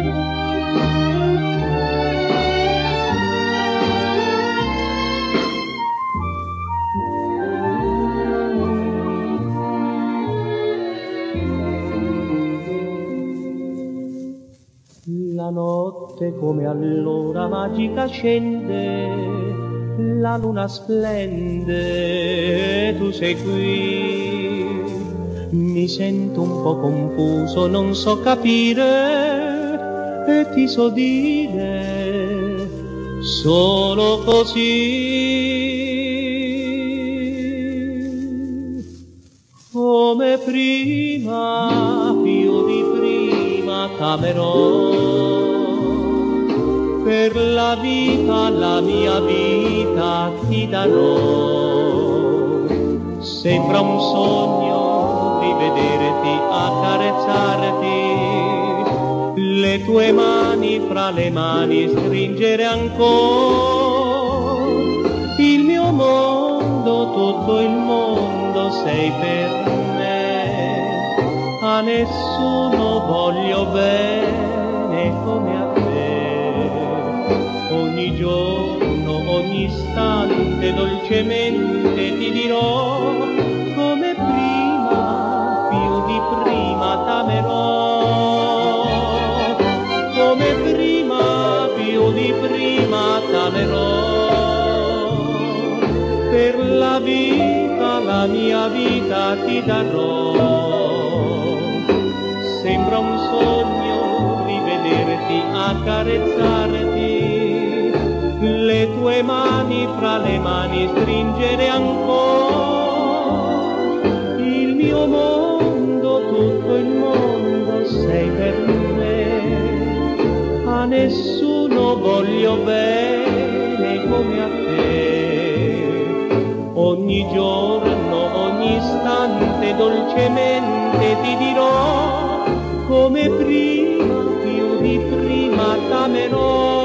La notte come allora magica scende, la luna splende, tu sei qui. Mi sento un po' confuso, non so capire e ti so dire solo così. Come prima, più di prima t'amerò. Per la vita, la mia vita ti darò. Sembra un sogno rivederti, accarezzarti, le tue mani fra le mani stringere ancora. Il mio mondo, tutto il mondo sei per me. A nessuno voglio bene come a te. Ogni giorno, ogni istante, dolcemente ti dirò, come prima, più di prima t'amerò. Come prima, più di prima t'amerò. Per la vita, la mia vita ti darò. Sembra un sogno rivederti, accarezzarti, le tue mani fra le mani stringere ancora. Il mio mondo, tutto il mondo sei per me. A nessuno voglio bene come a te. Ogni giorno, ogni istante dolcemente ti dirò, come prima, più di prima t'amerò.